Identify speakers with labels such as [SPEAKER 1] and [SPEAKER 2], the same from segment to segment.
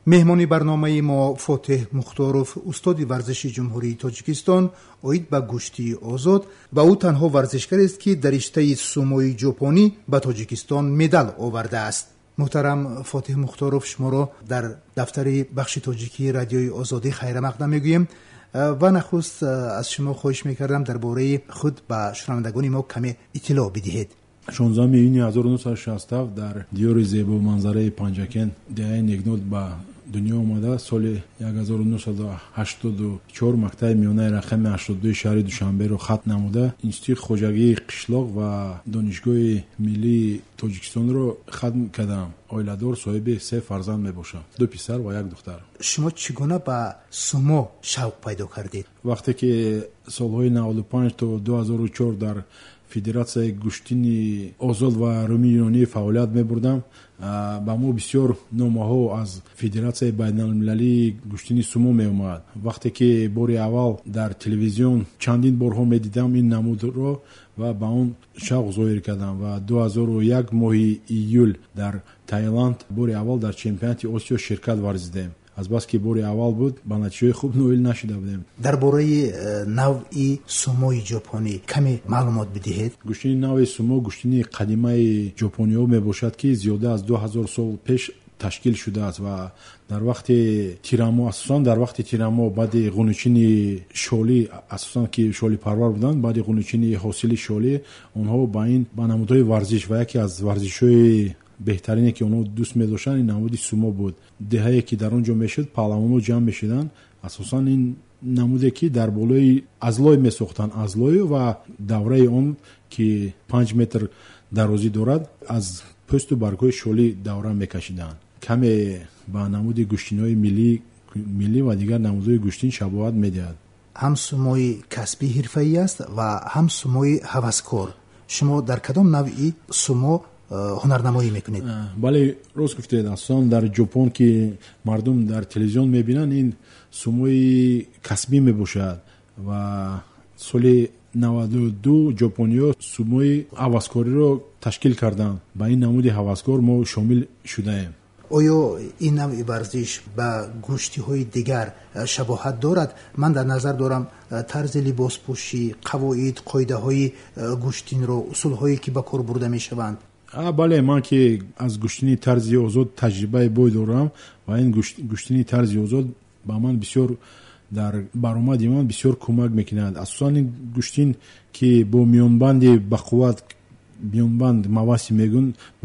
[SPEAKER 1] меҳмони барномаи мо фотеҳ мухторов, устоди варзиши ҷумҳурии тоҷикистон оид ба гӯшти озод ва ӯ танҳо варзишгарест ки дар риштаи сумои ҷопонӣ ба тоҷикистон медал овардааст. муҳтарам фотеҳ мухторов, шуморо дар дафтари бахши тоҷикии радиои озодӣ хайрамақдам мегӯем ва нахуст аз шумо хоҳиш мекардам дар бораи худ ба шунавандагони мо каме иттилоъ бидиҳед.
[SPEAKER 2] 16 июни 1967 дар диёри зебо манзараи Панҷакен деҳаи Негнод ба дунё омада. Соли 1984 мактаби миёнаи рақами 82 шаҳри Душанберо хатм намуда, институти хоҷагии қишлоқ ва донишгоҳи миллии Тоҷикистонро хатм кардам. Оиладор, соҳиби 3 фарзанд мебошам, 2 писар ва 1 духтар.
[SPEAKER 1] шумо чӣ гуна ба сумо шавқ пайдо кардед?
[SPEAKER 2] вақте ки солҳои 95 то 2004 дар федератсияи гӯштини озод ва румии юнонӣ фаъолият мебурдам, ба мо бисёр номаҳо аз федератсияи байналмилалии гӯштини сумо меомад. вақте ки бори аввал дар телевизион чандин борҳо медидам ин намудро ва ба он шавқ зоҳир кардам ва 2001 моҳи июл дар Таиланд бори аввал дар чемпионати Осиё ширкат варзидем. азбаски бори аввал буд, ба натиҷаи хуб ноил нашида будем.
[SPEAKER 1] дар бораи навъи сумои ҷопонӣ каме маълумот бидиҳед.
[SPEAKER 2] гӯштини навъи сумо гӯштини қадимаи ҷопониҳо мебошад, ки зиёда аз 2000 сол пеш ташкил шудааст ва дар вақти тирамо, асосан дар вақти тирамо, баъди ғунучини шолӣ, асосан ки шолипарвар буданд, баъди ғунучини ҳосили шолӣ, онҳо ба ин ба намудҳои варзиш ва яке аз варзишҳои беҳтарине ки онҳо дӯст медоштанд ин намуди сумо буд. деҳае ки дар он ҷо мешуд, паҳлавонҳо ҷамъ мешуданд. асосан ин намуде ки дар болои азлой месохтанд, азлой ва давраи он ки 5 метр дарозӣ дорад, аз пӯсту баргҳои шолӣ давра мекашиданд. каме ба намуди гӯштиниҳои миллӣ ва дигар намудҳои гӯштин шабоҳат медиҳад.
[SPEAKER 1] ҳам сумои касбӣ ҳирфаӣ аст ва ҳам сумои ҳаваскор. шумо дар кадом навъи сумо ҳунарнамоӣ мекунед?
[SPEAKER 2] бале, рост гуфтед. асосан дар ҷопон ки мардум дар телевизион мебинанд, ин сумои касбӣ мебошад ва соли 92 ҷопониҳо сумои ҳаваскориро ташкил карданд. ба ин намуди ҳаваскор мо шомил шудаем.
[SPEAKER 1] оё ин навъи варзиш ба гӯштиҳои дигар шабоҳат дорад? ман дар назар дорам тарзи либоспӯшӣ, қавоид, қоидаҳои гӯштинро, усулҳое ки ба кор бурда мешаванд.
[SPEAKER 2] бале, ман ки аз гӯштини тарзи озод таҷрибаи бой дорам ва ин гӯштини тарзи озод ба ман бисёр дар баромади ман бисёр кӯмак мекунад. асосан ин гӯштин ки бо миёнбанди бақувват, миёнбанд маваси мегӯн, бо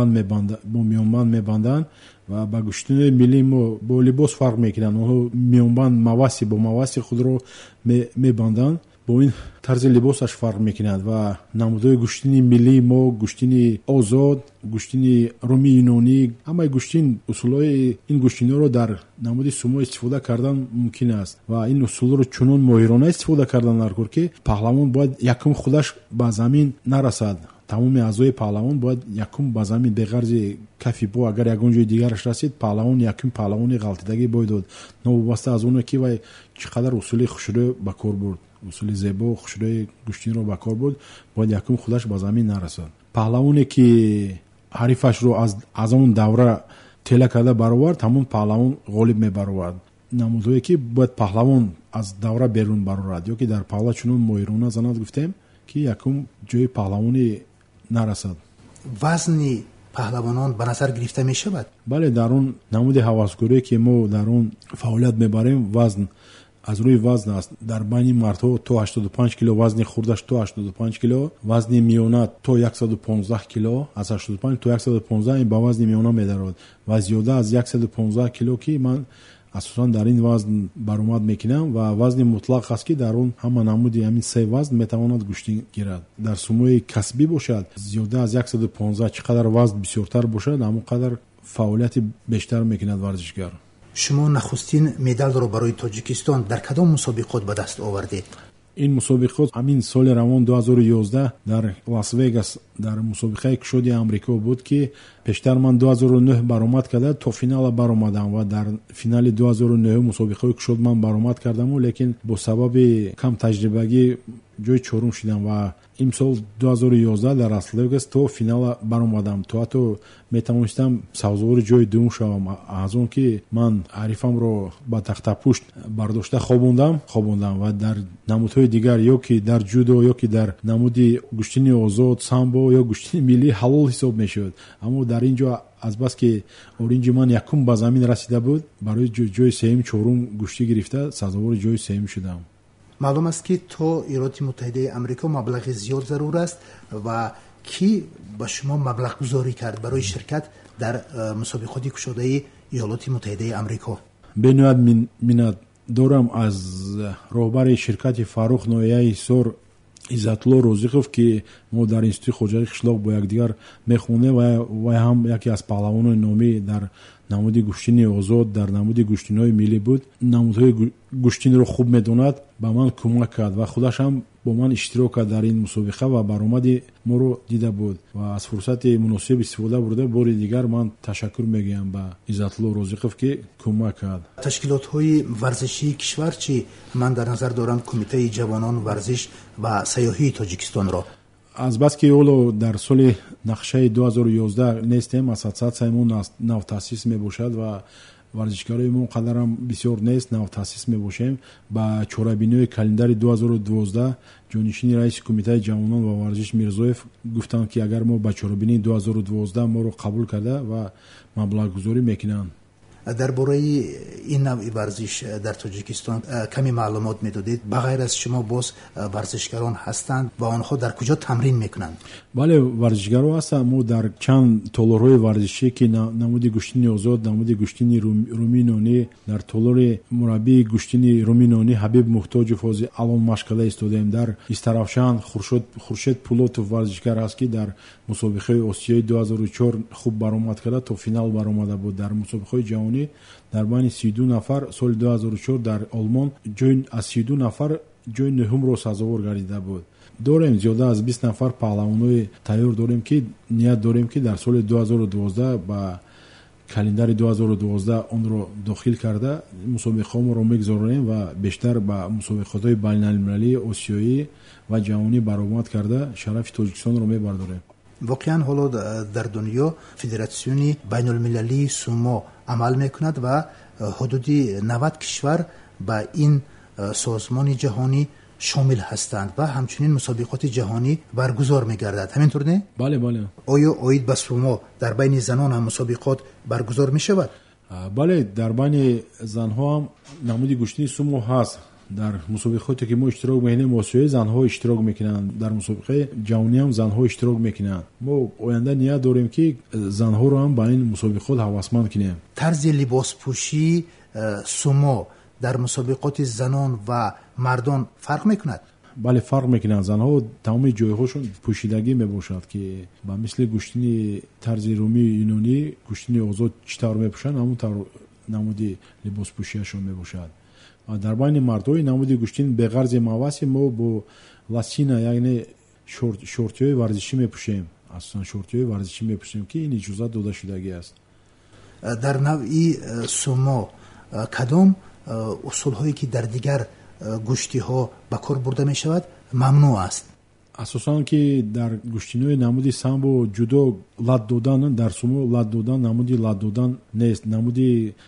[SPEAKER 2] миёнбанд мебанданд ва ба гӯштинои миллӣ мо бо либос фарқ мекунанд. онҳо миёнбанд маваси бо маваси худро мебанданд, бо ин тарзи либосаш фарқ мекунад ва намудҳои гӯштини миллии мо, гӯштини озод, гӯштини румии юнонӣ, ҳамаи гӯштин, усулҳои ин гӯштиниҳоро дар намуди сумо истифода кардан мумкин аст ва ин усулро чунон моҳирона истифода кардан дар кор ки паҳлавон бояд якум худаш ба замин нарасад. тамоми аъзои паҳлавон бояд якум ба замин беғарзи кафи по, агар ягон ҷои дигараш расид, паҳлавон якум паҳлавони ғалтидагӣ бояд дод, новобаста аз оне ки вай чӣ қадар усули хушрӯ ба кор бурд, усули зебо хушрӯи гӯштинро ба кор бурд, бояд якум худаш ба замин нарасад. паҳлавоне ки ҳарифашро аз он давра тела карда баровард, ҳамон паҳлавон ғолиб мебаровард. намудҳое ки бояд паҳлавон аз давра берун барорад ё ки дар паҳла чунон моҳирона занад, гуфтем ки якум ҷои паҳлавони нарасад.
[SPEAKER 1] вазни паҳлавонон ба назар гирифта мешавад? бале,
[SPEAKER 2] дар он намуди ҳаваскорие ки мо дар он фаъолият мебарем, вазн аз рӯи вазн аст. дар байни мардҳо то 85 кило, вазни хурдаш то 85 кило, вазни миёна то 115 кило, аз 85 то 115 ин ба вазни миёна медарад ва зиёда аз 115 кило ки ман асосан дар ин вазн баромад мекунам ва вазни мутлақ аст ки дар он ҳама намуди ҳамин се вазн метавонад гӯштин гирад. дар сумои касбӣ бошад, зиёда аз 115 чӣ қадар вазн бисёртар бошад, ҳамон қадар фаъолияти бештар мекунад варзишгар.
[SPEAKER 1] шумо нахустин медалро барои тоҷикистон дар кадом мусобиқот ба даст овардед?
[SPEAKER 2] ин мусобиқот ҳамин соли равон 2011 дар Лас-Вегас дар мусобиқаи кушоди амрико буд ки пештар ман 2009 баромад карда то финала баромадам ва дар финали 2009 мусобиқаи кушод ман баромад кардаму, лекин бо сабаби кам таҷрибагӣ ҷои чорум шудам ва имсол 2011 дар Лас-Вегас то финала баромадам, то ҳатто метавонистам савзавори ҷои дуввум шавам. аз он ки ман арифамро ба тахтапушт бардошта хобондам ва дар намудҳои дигар ё ки дар ҷудо ё ки дар намуди гӯштини озод, самбо ё гӯштини миллӣ ҳалол ҳисоб мешуд. аммо дар ин ҷо азбаски оринҷи ман якум ба замин расида буд, барои ҷои сеюм чорум гӯштӣ гирифта сазовори ҷои сеюм шудам.
[SPEAKER 1] маълум аст ки то Иёлоти Муттаҳидаи Амрико маблағи зиёд зарур аст ва ки ба шумо маблағгузорӣ кард барои ширкат дар мусобиқоти кушодаи Иёлоти Муттаҳидаи Амрико?
[SPEAKER 2] бениҳоят миннат дорам аз роҳбари ширкати Фаррух ноҳияи Ҳисор Иззатулло Розиқов ки мо дар институти хоҷаи қишлоқ бо якдигар мехонем ва вай ҳам яке аз паҳлавонони номӣ дар намуди гӯштини озод, дар намуди гӯштиниҳои миллӣ буд, намудҳои гӯштинро хуб медонад, ба ман кӯмак кард ва худаш ҳам бо ман иштирок кард дар ин мусобиқа ва баромади моро дида буд ва аз фурсати муносиб истифода бурда бори дигар ман ташаккур мегӯям ба Иззатулло Розиқов ки кӯмак кард.
[SPEAKER 1] ташкилотҳои варзишии кишвар чӣ? ман дар назар дорам кумитаи ҷавонон варзиш ва сайёҳии Тоҷикистонро.
[SPEAKER 2] азбаски ҳоло дар соли нақшаи 2011 нестем, ассотсиатсияи мо навтаъсис мебошад ва варзишгарои мо қадарам бисёр нест, навтаъсис мебошем. ба чорабиниҳои календари 2012 ҷонишини раиси кумитаи ҷавонон ва варзиш Мирзоев гуфтанд ки агар мо ба чорабинии 2012 моро қабул карда ва маблағгузорӣ мекунанд. дар бораи
[SPEAKER 1] ин навъи варзиш дар Тоҷикистон каме маълумот медодед? ба ғайр аз шумо боз варзишгарон ҳастанд ва онҳо дар куҷо тамрин мекунанд?
[SPEAKER 2] бале, варзишгаро ҳастанд. мо дар чанд толорҳои варзишӣ ки намуди гӯштини озод, намуди гӯштини румии нонӣ, дар толори мураббии гӯштини румии нонӣ Ҳабиб Муҳтоҷов ҳозир алон машқ карда истодем. дар Истаравшан Хуршед Пулотов варзишгар ҳаст ки дар мусобиқаи Осиёи 2004 хуб баромад карда, то финал баромада буд. дар мусобиқаи ҷаҳонӣ дар байни 32 нафар соли 2004 дар Олмон аз 32 нафар ҷои нӯҳумро сазовор гардида буд. дорем зиёда аз 20 нафар паҳлавонои тайёр дорем ки ният дорем ки дар соли 2012 ба календари 2012 онро дохил карда мусобиқаҳоро мегузоронем ва бештар ба мусобиқотҳои байналмилалии осиёӣ ва ҷаҳонӣ баромад карда шарафи Тоҷикистонро мебардорем.
[SPEAKER 1] воқеан ҳоло дар дунё федератсиони байнулмилалии сумо амал мекунад ва ҳудуди 90 кишвар ба ин созмони ҷаҳонӣ шомил ҳастанд ва ҳамчунин мусобиқоти ҷаҳонӣ баргузор мегардад. ҳаминтур не?
[SPEAKER 2] бале.
[SPEAKER 1] оё оид ба сумо дар байни занон ҳам мусобиқот баргузор мешавад?
[SPEAKER 2] бале, дар байни занҳо ҳам намуди гӯштини сумо ҳаст. дар мусобиқоте ки мо иштирок мекунем осиёӣ занҳо иштирок мекунанд, дар мусобиқаи ҷаҳонӣ ҳам занҳо иштирок мекунанд. мо оянда ният дорем ки занҳоро ҳам ба ин мусобиқот ҳавасманд кунем.
[SPEAKER 1] тарзи либоспӯшии сумо дар мусобиқоти занон ва мардон фарқ мекунад?
[SPEAKER 2] бале, фарқ мекунад. занҳо тамоми ҷойҳошон пӯшидагӣ мебошад ки ба мисли гӯштини тарзи румии юнонӣ, гӯштини озод чӣ тавр мепӯшанд, ҳамон тавр намуди либоспӯшияшон мебошад. дар байни мардҳои намуди гӯштин беғарзи маваси мо бо ласина, яъне шортиҳои варзишӣ мепӯшем. асосан шортиҳои варзишӣ мепӯшем ки ин иҷозат дода шудагӣ аст.
[SPEAKER 1] дар навъи сумо кадом усулҳое ки дар дигар гӯштиҳо ба кор бурда мешавад мамнӯъ аст?
[SPEAKER 2] асосан ки дар гӯштиниҳои намуди самбо ҷудо лад додан, дар сумо лад додан намуди лад додан нест. намуди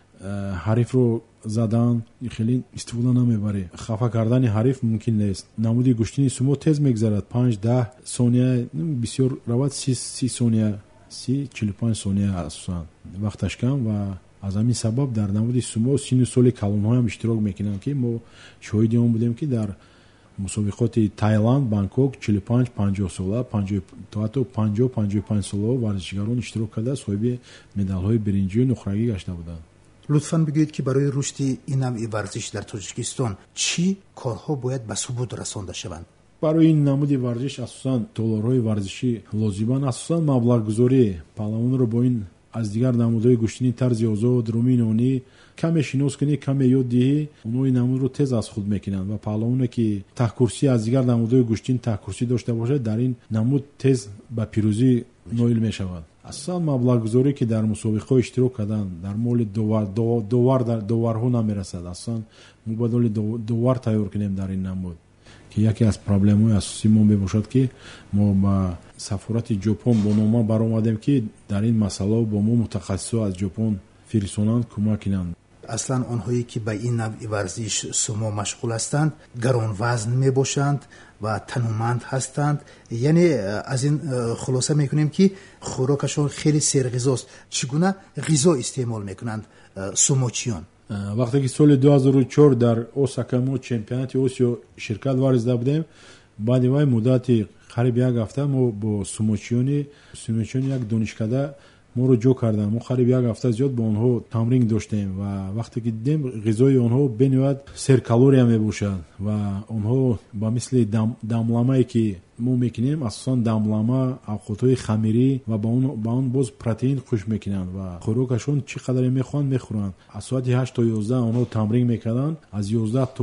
[SPEAKER 2] ҳарифро задан хеле истифода намебарӣ. хафа кардани ҳариф мумкин нест. намуди гӯштини сумо тез мегзарад. 5-10 сония бисёр равад, 30 сония, 30-45 сония асосан вақташ кам ва аз ҳамин сабаб дар намуди сумо сину соли калонҳо ҳам иштирок мекунанд ки мо шоҳиди он будем ки дар мусобиқоти Таиланд, Бангкок 45-50 сола, то ҳатто 50-55 солаҳо варзишгарон иштирок карда соҳиби медалҳои биринҷию нуқрагӣ гашта буданд.
[SPEAKER 1] лутфан бигӯед ки барои рушди ин навъи варзиш дар Тоҷикистон чӣ корҳо бояд ба субут расонда шаванд?
[SPEAKER 2] барои ин намуди варзиш асосан толорҳои варзишӣ лозиманд. асосан маблағгузорӣ. паҳлавонро бо ин аз дигар намудҳои гӯштини тарзи озод, румии нонӣ каме шинос кунӣ, каме ёд диҳӣ, онҳо ин намудро тез аз худ мекунанд ва паҳлавоне ки таҳкурсӣ аз дигар намудҳои гӯштин таҳкурсӣ дошта бошад, дар ин намуд тез ба пирӯзӣ ноил мешавад. асосан маблағгузорӣ ки дар мусобиқаҳо иштирок карданд дар моли доварҳо намерасад. асосан мо бояд моли довар тайёр кунем дар ин намуд ки яке аз проблемаҳои асосӣ мо мебошад ки мо ба сафорати ҷопон бо нома баромадем ки дар ин масъала бо мо мутахассисо аз ҷопон фиристонанд, кӯмак кинанд.
[SPEAKER 1] аслан онҳое ки ба ин навъи варзиш сумо машғул ҳастанд гаронвазн мебошанд ва тануманд ҳастанд, яъне аз ин хулоса мекунем ки хӯрокашон хеле серғизост. Чӣ гуна ғизо истеъмол мекунанд сумочиён?
[SPEAKER 2] вақте ки соли 2004 дар Осака мо чемпионати Осиё ширкат варзида будем, баъди вай муддати қариб як ҳафта мо бо сумочиёни як донишкада моро ҷо карданд. мо қариб як ҳафта зиёд бо онҳо тамрин доштем ва вақте ки дидем ғизои онҳо бениҳоят серкалория мебошад ва онҳо ба мисли дамламае ки мо мекунем, асосан дамлама, авқотҳои хамирӣ ва ба он боз протеин хӯш мекунанд ва хӯрокашон чӣ қадаре мехоҳанд мехӯранд. аз соати 8 то 11 онҳо тамрин мекарданд, аз 11 то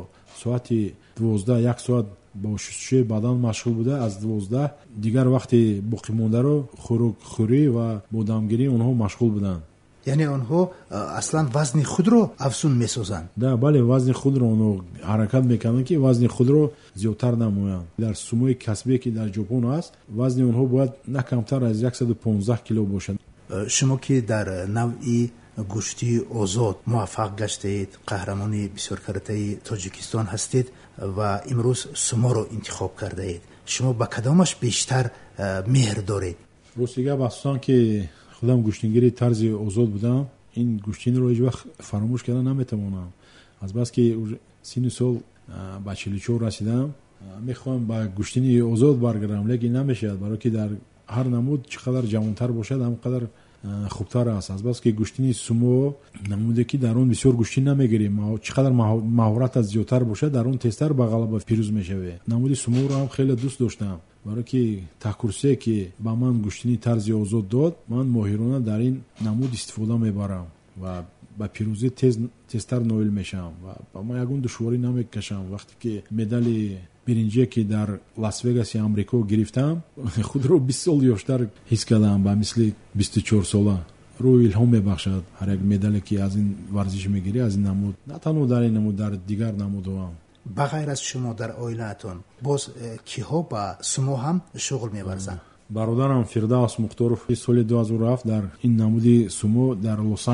[SPEAKER 2] соати 12 як соат бо шустушӯи бадан машғул буда, аз 12 дигар вақти боқимондаро хӯрокхӯрӣ ва бо дамгирӣ онҳо машғул буданд.
[SPEAKER 1] яъне онҳо аслан вазни худро афзун месозанд.
[SPEAKER 2] да, бале, вазни худро онҳо ҳаракат мекарданд ки вазни худро зиёдтар намоянд. дар сумои касбие ки дар ҷопон аст, вазни онҳо бояд на камтар аз 115 кило бошад.
[SPEAKER 1] шумо ки дар навъи гӯшти озод муваффақ гаштаед, қаҳрамони бисёркаратаи тоҷикистон ҳастед ва имрӯз суморо интихоб кардаед, шумо ба кадомаш бештар меҳр доред?
[SPEAKER 2] ростига асосан ки худам гӯштингири тарзи озод будам, ин гӯштиниро ҳеҷ вақт фаромӯш карда наметавонам. азбаски синни сол ба 44 расидам, мехоҳам ба гӯштини озод баргардам, лекин намешавад, барое ки дар ҳар намуд чӣ қадар ҷавонтар бошад ҳам қадар хубтар аст. азбаски гӯштини сумо намуде ки дар он бисёр гӯштин намегирем, чӣ қадар маҳоратат зиёдтар бошад дар он тезтар ба ғалаба пирӯз мешавӣ. намуди суморо ҳам хеле дӯст доштам, барое ки такурсие ки ба ман гӯштини тарзи озод дод, ман моҳирона дар ин намуд истифода мебарам ва ба пирӯзӣ тезтар ноил мешавам ва ба ман ягон душворӣ намекашам. вақте ки медали биринҷие ки дар Лас-Вегаси Амрико гирифтам, худро 20 сол ёштар ҳис кардам ба мисли 24 сола. рӯҳ илҳом мебахшад ҳар як медале ки аз ин варзиш мегирӣ, аз ин намуд, на танҳо дар ин намуд, дар дигар намудҳо ҳам.
[SPEAKER 1] ба ғайр аз шумо дар оилаатон боз киҳо ба сумо ҳам шуғл меварзанд?
[SPEAKER 2] бародарам Фирдавс Мухторов соли 2007 дар ин намуди сумо дар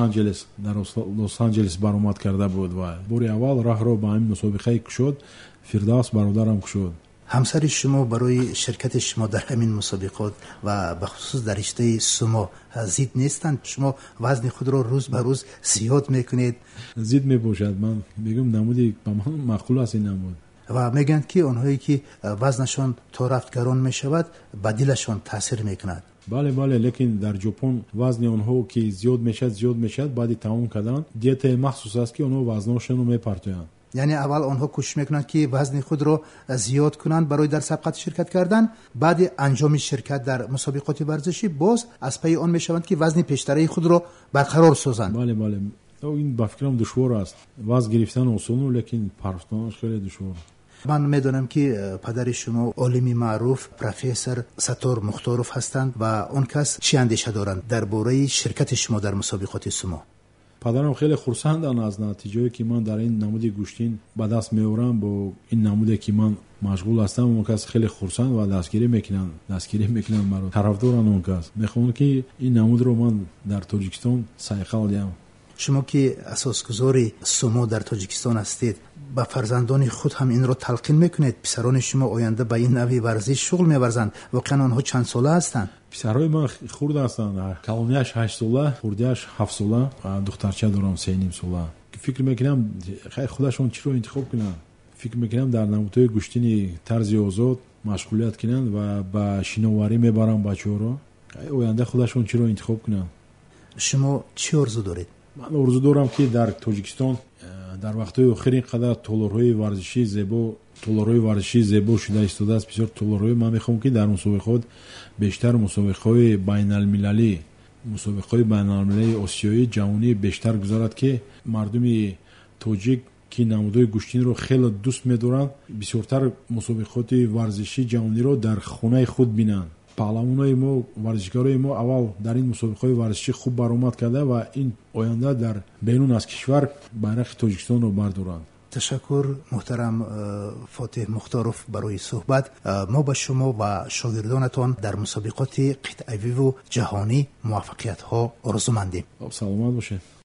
[SPEAKER 2] Лос-Анҷелес баромад карда буд ва бори аввал раҳро ба ҳамин мусобиқаи кушод Фирдавс бародарам кушод.
[SPEAKER 1] ҳамсари шумо барои ширкати шумо дар ҳамин мусобиқот ва бахусус дар риштаи сумо зид нестанд? шумо вазни худро рӯз ба рӯз зиёд мекунед?
[SPEAKER 2] зид мебошад. ман мегӯям намуди ба ман маъқул аст ин намуд.
[SPEAKER 1] ва мегӯянд ки онҳое ки вазнашон то рафт гарон мешавад, ба дилашон таъсир мекунад.
[SPEAKER 2] бале, лекин дар ҷопон вазни онҳо ки зиёд мешавад, баъди тамом кардан диетаи махсус аст ки онҳо вазношонро мепартоянд. яъне аввал онҳо кӯшиш мекунанд ки вазни худро зиёд кунанд барои дар сабқат ширкат кардан, баъди анҷоми ширкат дар мусобиқоти варзишӣ боз аз пайи он мешаванд ки вазни пештараи худро барқарор созанд. бале, ин ба фикрам душвор аст. вазн гирифтан осону, лекин парфтонаш хеле душвор.
[SPEAKER 1] ман медонам ки падари шумо олими маъруф профессор Саттор Мухторов ҳастанд ва он кас чӣ андеша доранд дар бораи ширкати шумо дар мусобиқоти сумо?
[SPEAKER 2] падарам хеле хурсанданд аз натиҷае ки ман дар ин намуди гӯштин ба даст меорам. бо ин намуде ки ман машғул ҳастам, он кас хеле хурсанд ва дастгирӣ мекунанд маро, тарафдоранд. он кас мехоҳанд ки ин намудро ман дар Тоҷикистон сайқал диҳам.
[SPEAKER 1] шумо ки асосгузори сумо дар Тоҷикистон ҳастед, ба фарзандони худ ҳам инро талқин мекунед? писарони шумо оянда ба ин навъи варзиш шуғл меварзанд. воқеан онҳо чанд сола ҳастанд? писарои
[SPEAKER 2] ман хурд ҳастанд. калонияш 8 сола, хурдияш 7 сола, духтарча дорам 3.5 сола. фикр мекунам худашон чиро интихоб кунанд. фикр мекунам дар намудҳои гӯштини тарзи озод машғулият кунанд ва ба шиноварӣ мебарам бачаҳоро. оянда худашон чиро интихоб кунанд.
[SPEAKER 1] шумо чӣ орзу доред?
[SPEAKER 2] ман орзу дорам ки дар Тоҷикистон дар вақтҳои охир ин қадар толорҳои варзишӣ зебо шуда истодааст, бисёр толорҳои. ман мехоҳам ки дар мусобиқот бештар мусобиқаҳои байналмилалии осиёӣ, ҷаҳонӣ бештар гузарад, ки мардуми тоҷик ки намудҳои гӯштинро хеле дӯст медоранд, бисёртар мусобиқоти варзиши ҷаҳониро дар хонаи худ бинанд. паҳлавонои мо, варзишгарои мо аввал дар ин мусобиқаҳои варзишӣ хуб баромад карда ва ин оянда дар берун аз кишвар байрақи Тоҷикистонро бардоранд.
[SPEAKER 1] تشکر محترم فاتح مختاروف برای صحبت. ما به شما و شاگردانتان در مسابقات قطعی و جهانی موفقیت ها آرزو مندیم.
[SPEAKER 2] سلامت باشید.